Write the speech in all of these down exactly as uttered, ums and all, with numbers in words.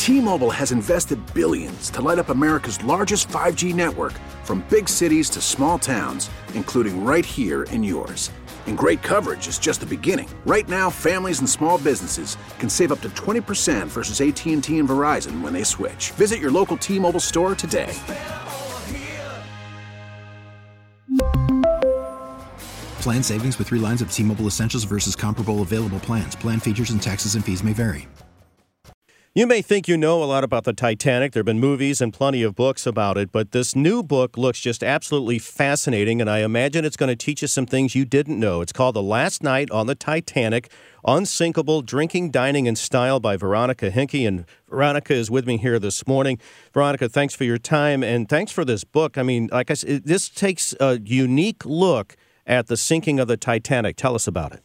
T-Mobile has invested billions to light up America's largest five G network, from big cities to small towns, including right here in yours. And great coverage is just the beginning. Right now, families and small businesses can save up to twenty percent versus A T and T and Verizon when they switch. Visit your local T-Mobile store today. Plan savings with three lines of T-Mobile Essentials versus comparable available plans. Plan features and taxes and fees may vary. You may think you know a lot about the Titanic. There have been movies and plenty of books about it, but this new book looks just absolutely fascinating, and I imagine it's going to teach you some things you didn't know. It's called The Last Night on the Titanic, Unsinkable Drinking, Dining, and Style by Veronica Hinke, and Veronica is with me here this morning. Veronica, thanks for your time, and thanks for this book. I mean, like I said, this takes a unique look at the sinking of the Titanic. Tell us about it.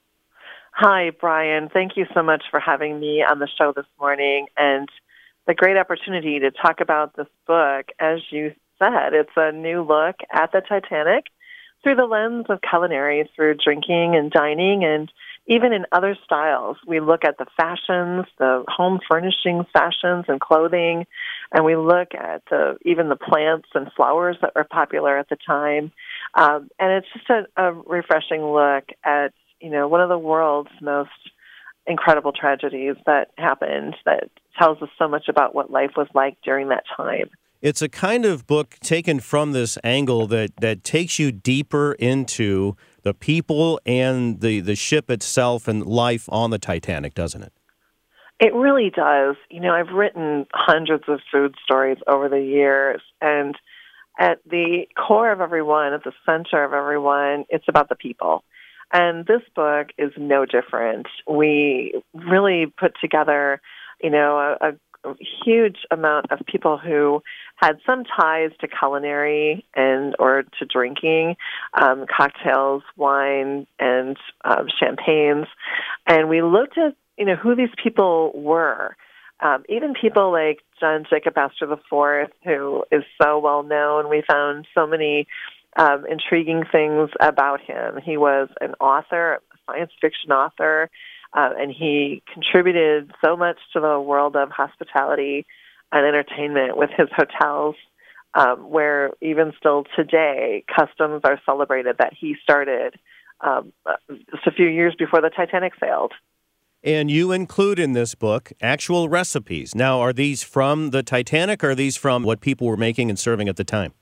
Hi, Brian. Thank you so much for having me on the show this morning and the great opportunity to talk about this book. As you said, it's a new look at the Titanic through the lens of culinary, through drinking and dining, and even in other styles. We look at the fashions, the home furnishings fashions and clothing, and we look at the, even the plants and flowers that were popular at the time. Um, and it's just a, a refreshing look at, you know, one of the world's most incredible tragedies that happened that tells us so much about what life was like during that time. It's a kind of book taken from this angle that, that takes you deeper into the people and the, the ship itself and life on the Titanic, doesn't it? It really does. You know, I've written hundreds of food stories over the years, and at the core of every one, at the center of every one, it's about the people. And this book is no different. We really put together, you know, a, a huge amount of people who had some ties to culinary and or to drinking, um, cocktails, wine, and um, champagnes. And we looked at, you know, who these people were. Um, even people like John Jacob Astor the Fourth, who is so well known. We found so many Um, intriguing things about him. He was an author, a science fiction author, uh, and he contributed so much to the world of hospitality and entertainment with his hotels, um, where even still today, customs are celebrated that he started um, just a few years before the Titanic sailed. And you include in this book actual recipes. Now, are these from the Titanic, or are these from what people were making and serving at the time?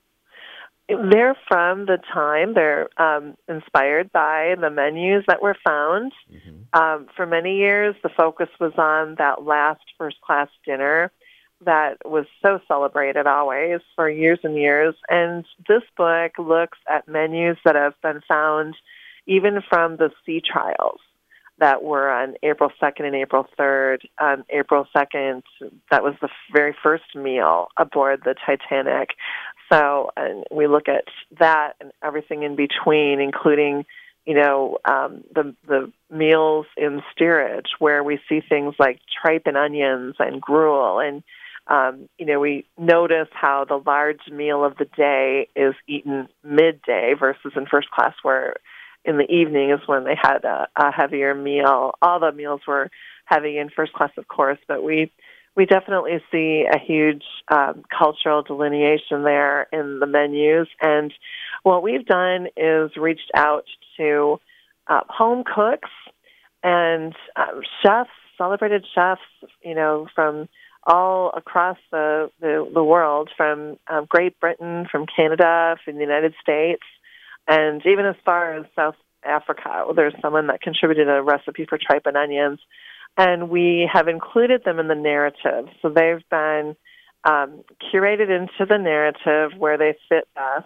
They're from the time. They're um, inspired by the menus that were found. Mm-hmm. Um, for many years, the focus was on that last first-class dinner that was so celebrated always for years and years. And this book looks at menus that have been found even from the sea trials that were on April second and April third. On April second, that was the very first meal aboard the Titanic. So and we look at that and everything in between, including, you know, um, the the meals in steerage, where we see things like tripe and onions and gruel. And, um, you know, we notice how the large meal of the day is eaten midday versus in first class, where in the evening is when they had a, a heavier meal. All the meals were heavy in first class, of course, but we we definitely see a huge um, cultural delineation there in the menus. And what we've done is reached out to uh, home cooks and uh, chefs, celebrated chefs, you know, from all across the, the, the world, from um, Great Britain, from Canada, from the United States, and even as far as South Africa. There's someone that contributed a recipe for tripe and onions, and we have included them in the narrative. So they've been um, curated into the narrative where they fit best.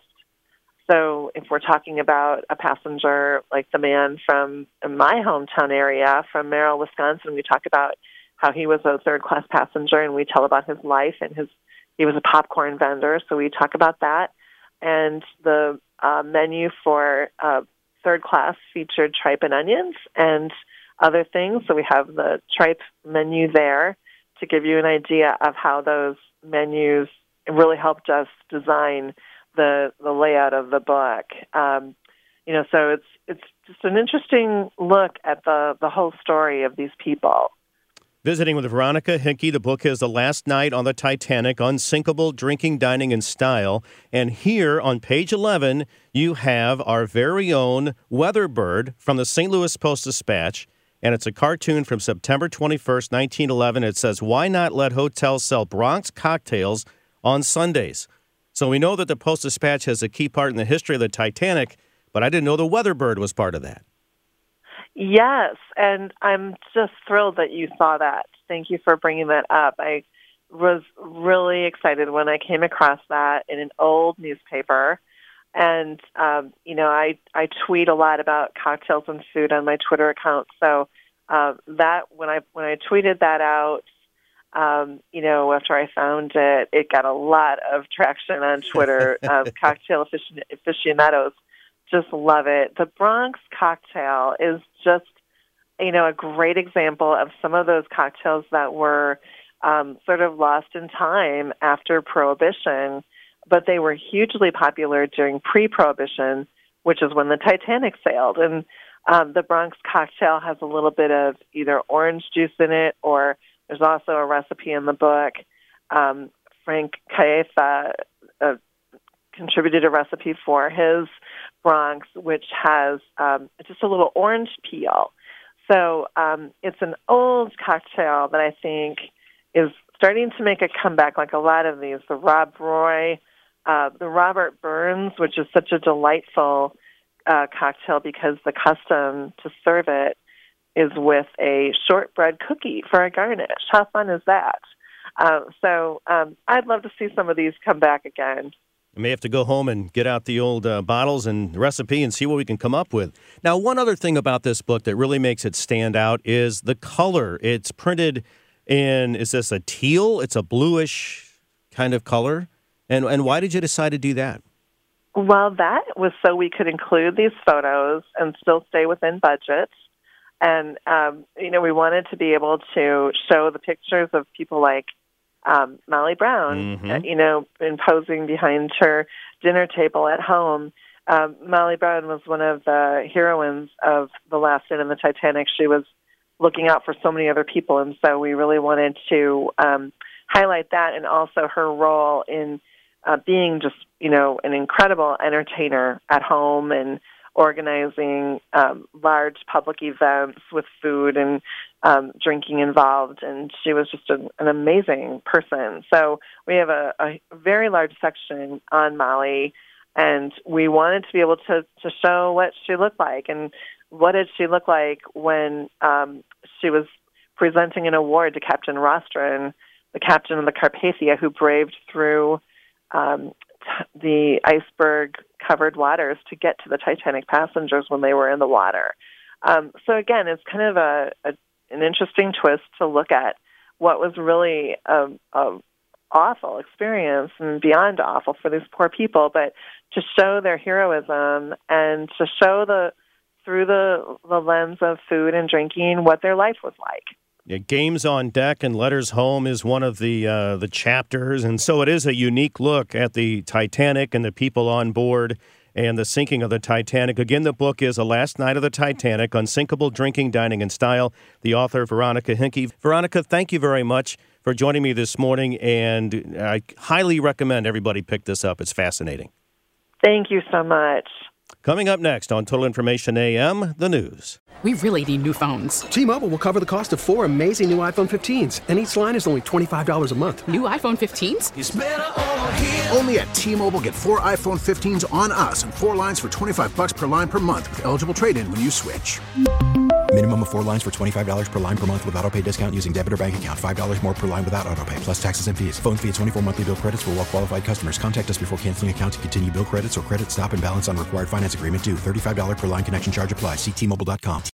So if we're talking about a passenger like the man from my hometown area, from Merrill, Wisconsin, we talk about how he was a third-class passenger, and we tell about his life, and his he was a popcorn vendor, so we talk about that. And the uh, menu for uh, third class featured tripe and onions and other things. So we have the tripe menu there to give you an idea of how those menus really helped us design the the layout of the book. Um, you know, so it's it's just an interesting look at the, the whole story of these people. Visiting with Veronica Hincke. The book is The Last Night on the Titanic, Unsinkable Drinking, Dining, and Style. And here on page eleven, you have our very own Weatherbird from the Saint Louis Post-Dispatch. And it's a cartoon from September twenty-first, nineteen eleven. It says, "Why not let hotels sell Bronx cocktails on Sundays?" So we know that the Post-Dispatch has a key part in the history of the Titanic, but I didn't know the Weatherbird was part of that. Yes, and I'm just thrilled that you saw that. Thank you for bringing that up. I was really excited when I came across that in an old newspaper. And, um, you know, I, I tweet a lot about cocktails and food on my Twitter account. So uh, that when I when I tweeted that out, um, you know, after I found it, it got a lot of traction on Twitter. um, cocktail aficionados just love it. The Bronx cocktail is just, you know, a great example of some of those cocktails that were um, sort of lost in time after Prohibition, but they were hugely popular during pre-Prohibition, which is when the Titanic sailed. And um, the Bronx cocktail has a little bit of either orange juice in it, or there's also a recipe in the book. Um, Frank Caetha uh, contributed a recipe for his Bronx, which has um, just a little orange peel. So um, it's an old cocktail that I think is starting to make a comeback, like a lot of these. The Rob Roy, uh, the Robert Burns, which is such a delightful uh, cocktail because the custom to serve it is with a shortbread cookie for a garnish. How fun is that? Uh, so um, I'd love to see some of these come back again. We may have to go home and get out the old uh, bottles and recipe and see what we can come up with. Now, one other thing about this book that really makes it stand out is the color. It's printed in, is this a teal? It's a bluish kind of color. And and why did you decide to do that? Well, that was so we could include these photos and still stay within budget. And, um, you know, we wanted to be able to show the pictures of people like Um, Molly Brown, mm-hmm. uh, you know, imposing behind her dinner table at home. Um, Molly Brown was one of the heroines of The Last Night on the Titanic. She was looking out for so many other people, and so we really wanted to um, highlight that, and also her role in uh, being just, you know, an incredible entertainer at home and organizing um, large public events with food and um, drinking involved, and she was just a, an amazing person. So we have a, a very large section on Molly, and we wanted to be able to, to show what she looked like, and what did she look like when um, she was presenting an award to Captain Rostron, the captain of the Carpathia, who braved through um, t- the iceberg-covered waters to get to the Titanic passengers when they were in the water. Um, so again, it's kind of a, a an interesting twist to look at what was really a, a awful experience and beyond awful for these poor people, but to show their heroism and to show the through the the lens of food and drinking what their life was like. Yeah, Games on Deck and Letters Home is one of the uh, the chapters, and so it is a unique look at the Titanic and the people on board and the sinking of the Titanic. Again, the book is The Last Night of the Titanic, Unsinkable Drinking, Dining, and Style. The author, Veronica Hincke. Veronica, thank you very much for joining me this morning, and I highly recommend everybody pick this up. It's fascinating. Thank you so much. Coming up next on Total Information A M, the news. We really need new phones. T-Mobile will cover the cost of four amazing new iPhone fifteens, and each line is only twenty-five dollars a month. New iPhone fifteens? It's better over here. Only at T-Mobile, get four iPhone fifteens on us and four lines for twenty-five dollars per line per month with eligible trade-in when you switch. Minimum of four lines for twenty-five dollars per line per month with autopay discount using debit or bank account. five dollars more per line without autopay, plus taxes and fees. Phone fee at twenty-four monthly bill credits for well-qualified customers. Contact us before canceling account to continue bill credits or credit stop and balance on required finance agreement due. thirty-five dollars per line connection charge applies. See T Mobile dot com.